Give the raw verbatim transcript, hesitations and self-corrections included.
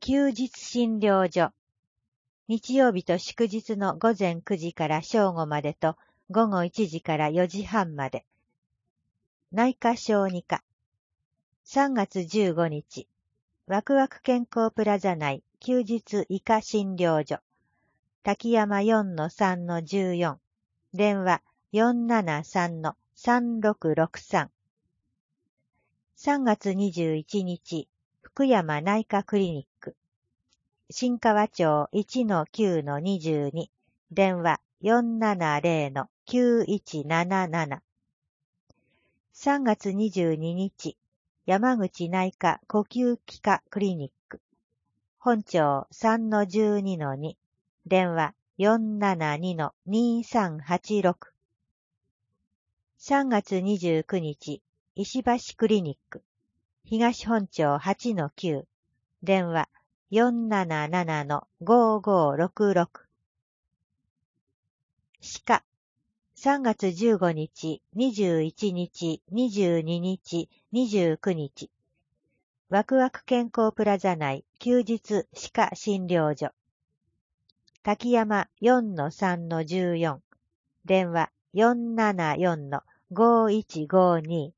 休日診療所。日曜日と祝日の午前くじから正午までと午後いちじからよじはんまで。内科小児科。さんがつじゅうごにち、ワクワク健康プラザ内休日医科診療所。滝山 よんのさんのじゅうよん。電話 よんななさんのさんろくろくさん。さんがつにじゅういちにち、福山内科クリニック。新川町 いちのきゅうのにじゅうに。電話 よんななぜろのきゅういちなななな。さんがつにじゅうににち、山口内科呼吸器科クリニック。本町 さんのじゅうにのに。電話 よんななにのにさんはちろく。さんがつにじゅうくにち、石橋クリニック。東本町 はちのきゅう。電話 よんななななのごごろくろく。歯科。さんがつじゅうごにち、にじゅういちにち、にじゅうににち、にじゅうくにち。ワクワク健康プラザ内休日歯科診療所。滝山 よんのさんのじゅうよん。電話 よんななよんのごいちごに。